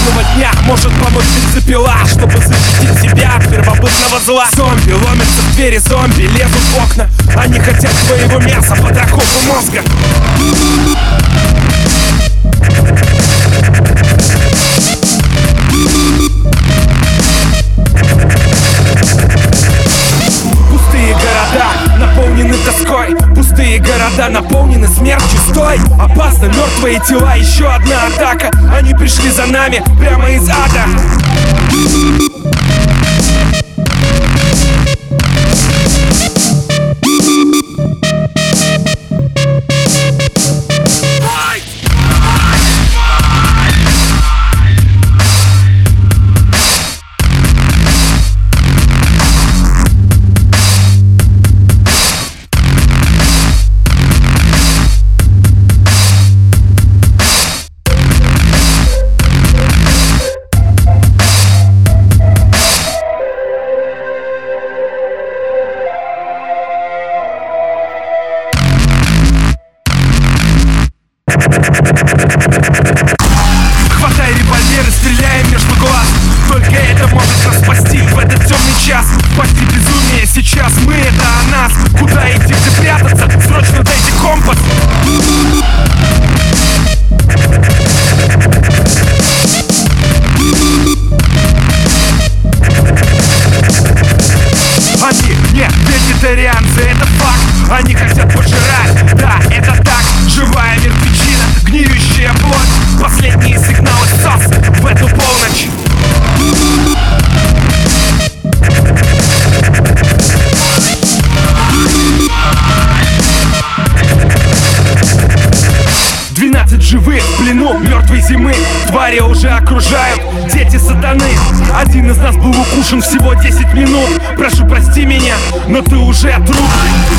судного дня может помочь бензопила, чтобы защитить себя от первобытного зла. Зомби ломятся в двери, зомби лезут в окна. Они хотят твоего мяса под раковку мозга. Пустые города наполнены тоской, пустые города наполнены смертью. Стой! Опасно, мертвые тела, еще одна атака. Они пришли за нами прямо из ада. Хватай револьвер и стреляй между глаз. Только это может нас спасти в этот темный час. Спасти безумие сейчас, мы это о нас. Куда идти, где прятаться? Срочно дайте компас. Они не вегетарианцы, это факт. Они хотят пожирать, да, это так. Живая мертвечина, гниющая плоть. Последние сигналы СОС в эту полночь. Живых в плену мертвой зимы. Твари уже окружают, дети сатаны. Один из нас был укушен всего 10 минут. Прошу, прости меня, но ты уже труп.